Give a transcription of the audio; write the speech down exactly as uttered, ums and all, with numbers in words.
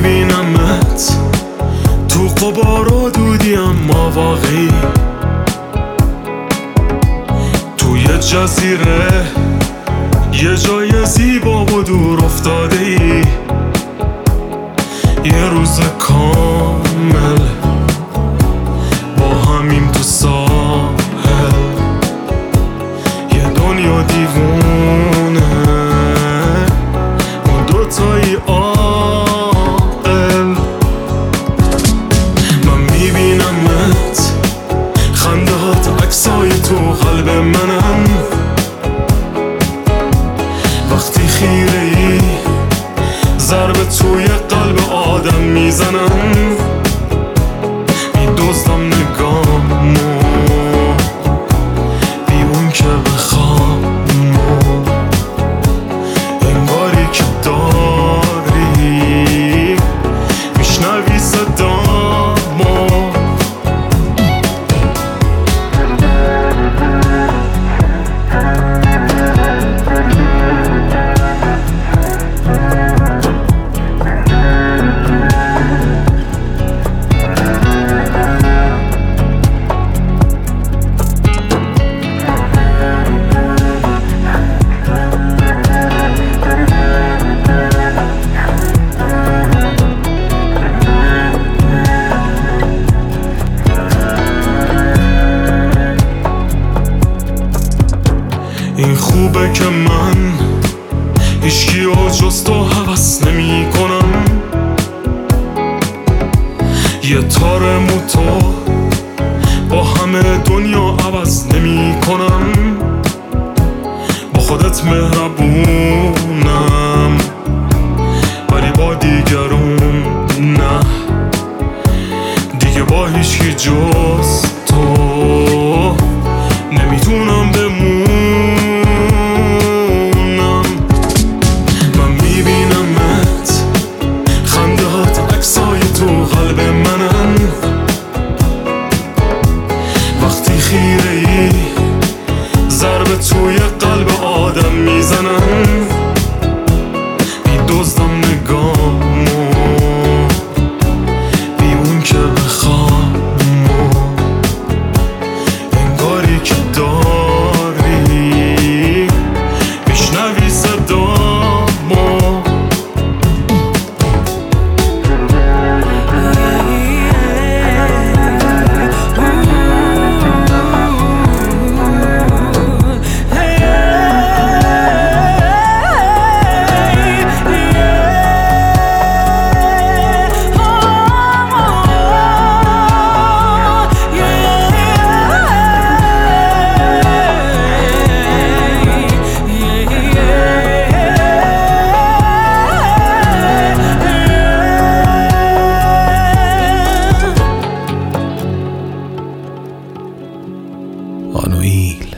میبینمت تو غبار و دودی اما واقعی، توی جزیره یه جای زیبا و دور افتاده ای. یه روز کامل با همیم تو ساحل، یه دنیا دیوونه اون دوتایی عاقل. من میبینمت خنده هات عکسای تو قلب منم، وقتی خیره ای ضربه توی قلب آدم میزنم. میدزدم نگامو بی اون که بخوام، انگاری که داری میشنوی صدامو. این خوبه که من هیچکی و جز تو هوس نمی کنم. یه تار موتو با همه دنیا عوض نمی کنم. با خودت مهربونم ولی با دیگرون نه، دیگه با هیچکی جز تو نمیتونم بمونم. قلب منن وقتی خیره ای ضربه توی قلب آدم میزنن. میدزدم نگامو بی اون که بخوام، انگاری که داری میشنوی صدامو. آنوئیل